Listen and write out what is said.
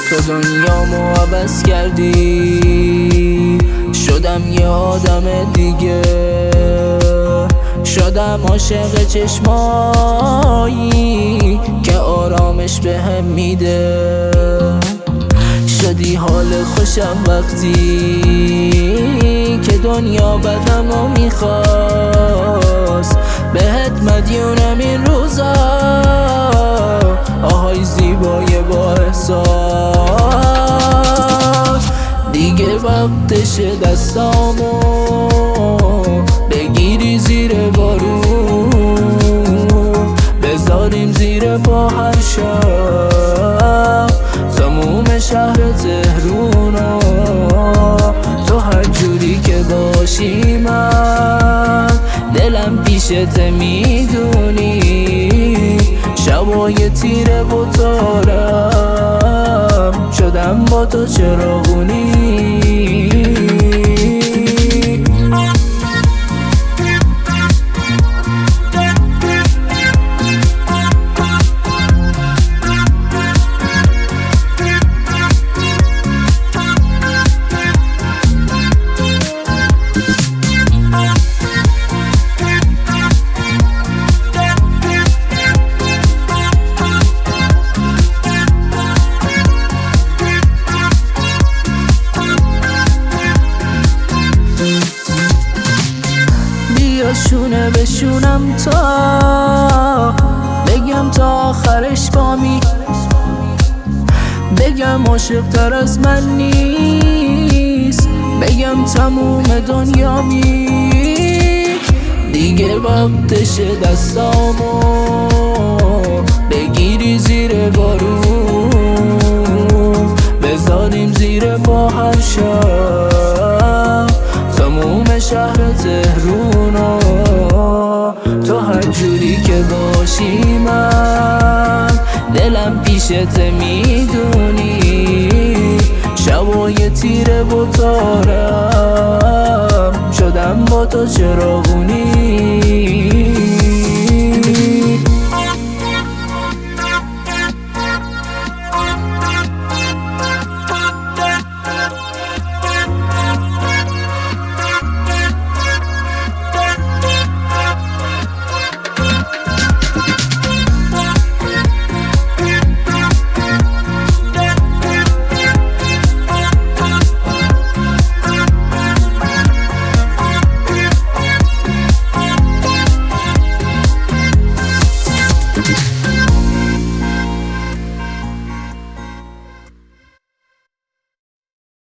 تو دنیامو عوض کردی، شدم یه آدم دیگه، شدم عاشق چشمایی که آرامش بهم میده. شدی حال خوشم وقتی که دنیا بدمو میخواست، بهت مدیونم این روزا، آهای زیبای با احساس. دیگه وقتش دستامو بگیری زیر بارون، بذاریم زیر پا هر شب تموم شهر تهرونو. تو هر جوری که باشی من دلم پیشت میدونی، شبای تیره و تارم شدم با تو چراغونی. شونه بشونم تا بگم تا آخرش بامی، بگم عاشق تر از من نیست، بگم تموم دنیامی. دیگه وقتش دستامو بگیری زیر بارون، بذاریم زیر پا هر شب تموم شهر تهرونو. تو هر جوری که باشی من دلم پیشت میدونی، شبای تیره و تارم شدم با تو چراغونی.